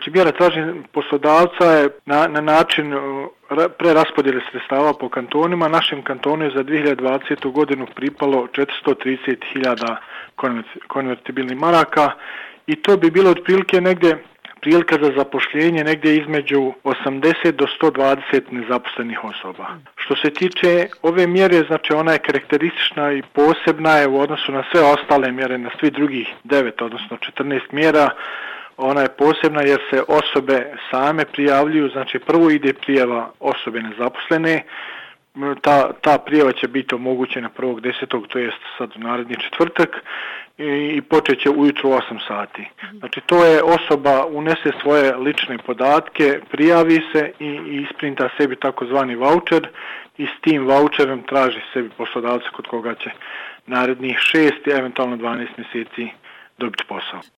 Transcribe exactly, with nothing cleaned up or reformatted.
Znači mjera traženja poslodavca je na, na način preraspodjele sredstava po kantonima. Našem kantonu je za dvije hiljade dvadesete. godinu pripalo četiristo trideset hiljada konvertibilnih maraka i to bi bilo otprilike negdje prilika za zapošljenje negdje između osamdeset do sto dvadeset nezaposlenih osoba. Što se tiče ove mjere, znači ona je karakteristična i posebna je u odnosu na sve ostale mjere, na svi drugih devet, odnosno četrnaest mjera. Ona je posebna jer se osobe same prijavljuju, znači prvo ide prijava osobe nezaposlene, ta, ta prijava će biti omogućena prvog desetog, to jest sad u naredni četvrtak, i, i počet će ujutro u osam sati. Znači to je osoba unese svoje lične podatke, prijavi se i, i isprinta sebi takozvani voucher i s tim voucherom traži sebi poslodavca kod koga će narednih šest i eventualno dvanaest mjeseci dobiti posao.